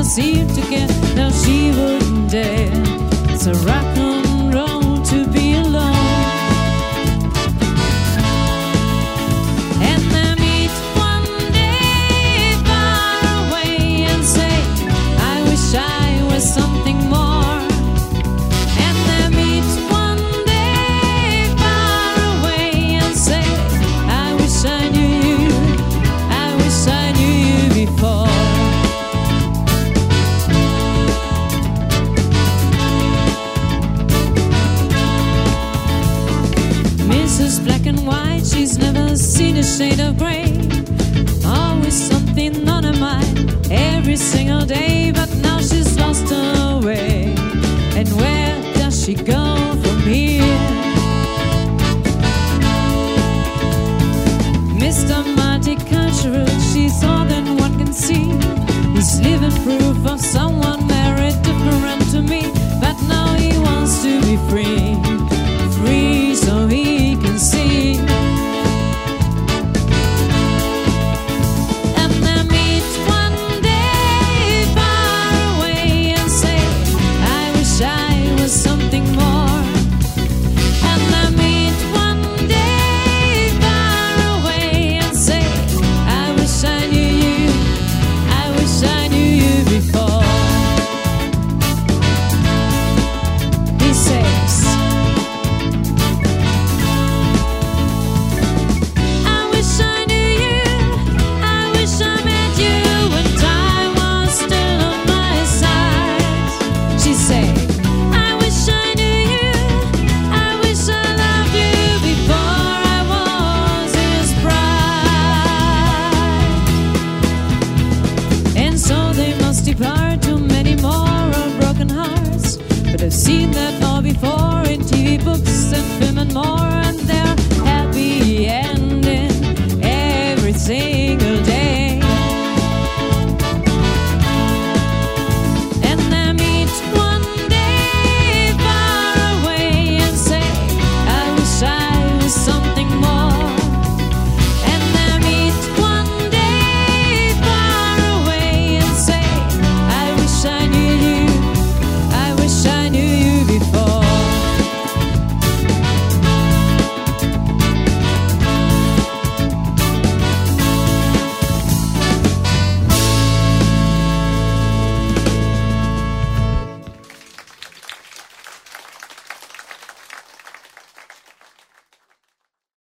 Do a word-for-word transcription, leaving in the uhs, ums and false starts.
seem to care. No, she wouldn't dare. It's a rock and roll to be alone. And I meet one day far away and say, I wish I was something more. And I meet one day far away and say, I wish I knew you, I wish I knew you before. Missus Black and White, she's never seen a shade of grey. Always something on her mind every single day, but now she's lost her way. And where does she go from here? Mister Multicultural, she's all that one can see. He's living proof of someone very different to me, but now he wants to be free, free so he can see. And I meet one day far away and say, I wish I was something more. And I meet one day far away and say, I wish I knew you, I wish I knew you before. He says, I wish I knew you, I wish I met you when time was still on my side. She said, I wish I knew you, I wish I loved you before I was his bride. And so they must depart to many more of broken hearts, but I've seen that all before in T V, books and films.